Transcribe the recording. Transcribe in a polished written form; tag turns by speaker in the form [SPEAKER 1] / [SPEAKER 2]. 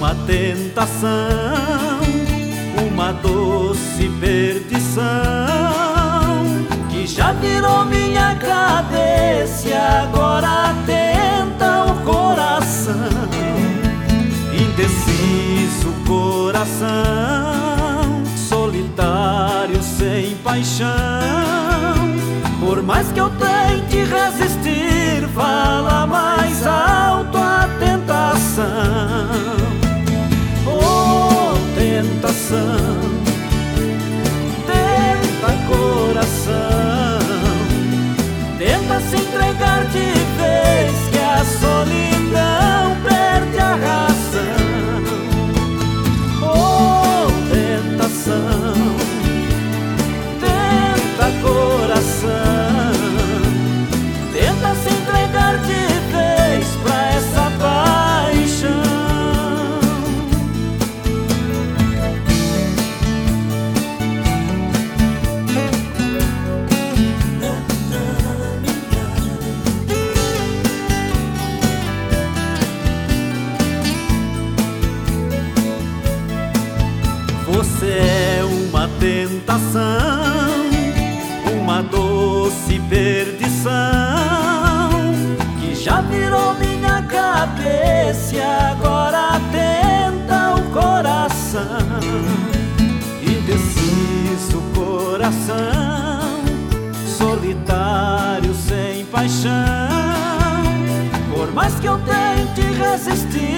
[SPEAKER 1] uma tentação, uma doce perdição, que já virou minha cabeça e agora tenta o coração. Indeciso coração, solitário sem paixão, por mais que eu tente resistir, fala mais alto a tentação. Oh, tentação, tenta coração, tenta se entregar de vez, que a solidão perde a razão. Oh, tentação, tenta coração, tenta se entregar de vez pra essa paixão. Você é uma tentação, uma doce perdição, que já virou minha cabeça e agora tenta o coração. Indeciso coração, solitário sem paixão, por mais que eu tente resistir,